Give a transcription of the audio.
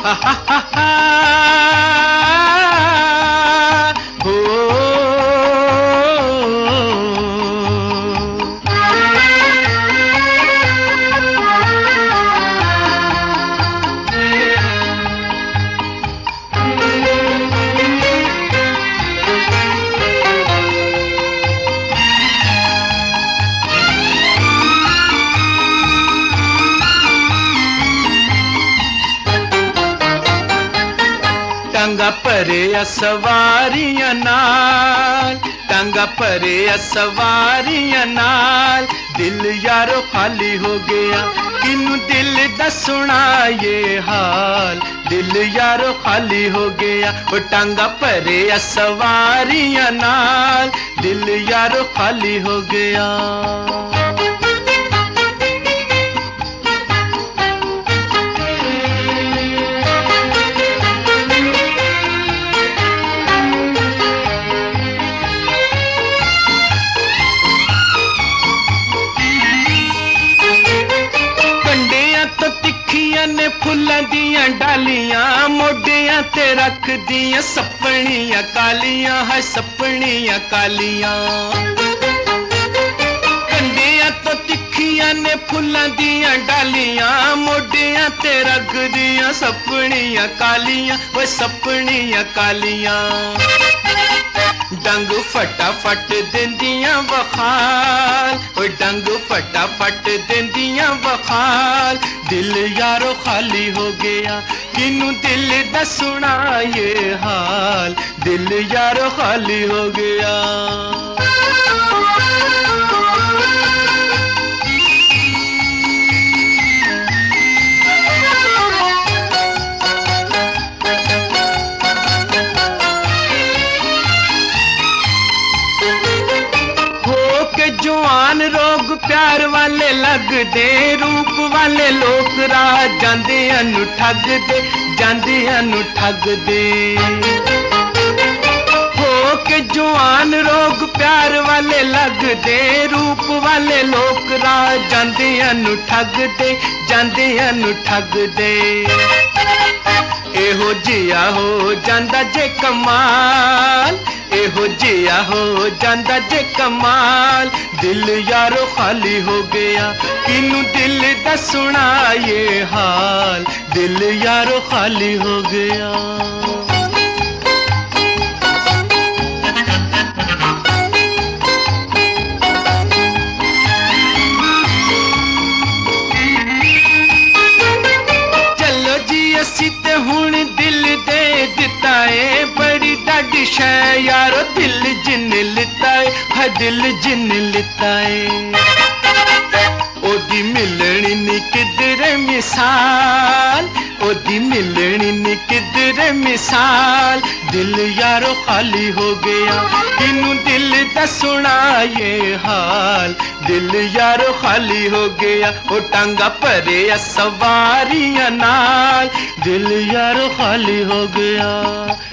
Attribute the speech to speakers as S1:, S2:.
S1: हा हा हा हा हो टांगा परे सवारियां नाल, टांगा परे सवारियां नाल, दिल यारो खाली हो गया, किनू दिल दसना ये हाल, दिल यारो खाली हो गया। वो टांगा परे सवारियां नाल, दिल यारो खाली हो गया। ने फुल्लां दियां डालियां मोडियां ते रख दियां सपनियां कालियां है सपनियां कालियां। कंडियां तो तिखियां ने फुल्लां दियां डालियां मोडियां ते रख दियां सपनियां कालियां वो सपनियां कालियां। डंग फटाफट देंदियां वखाल, ओ डंग फटाफट देंदियां वखाल, दिल यारो खाली हो गया, किनू दिल दसना ये हाल, दिल यारो खाली हो गया। जवान रोग प्यार वाले लगदे, रूप वाले लोग राह जांदे अनु ठग दे, जांदे अनु ठग दे। हो के जवान रोग प्यार वाले लगदे, रूप वाले लोग राह जांदे अनु ठग दे, जांदे अनु ठग दे। एहो जिया हो जांदा जे कमाल, एहो जिया हो जांदा जे कमाल, दिल यारो खाली हो गया, किनू दिल दसना ये हाल, दिल यारो खाली हो गया। चलो जी असी ते हुण दिल दे दिता है, बड़ी डाडी शै यारो दिल जिन लिता है, हा दिल जिन लिता है। ओदी मिलनी नी किधरे मिसाल, ओदी मिलनी नी किधरे मिसाल, दिल यारो खाली हो गया, किनू दिल दसना ये हाल, दिल यारो खाली हो गया। ओ टांगा परे सवारियां नाल, दिल यारो खाली हो गया।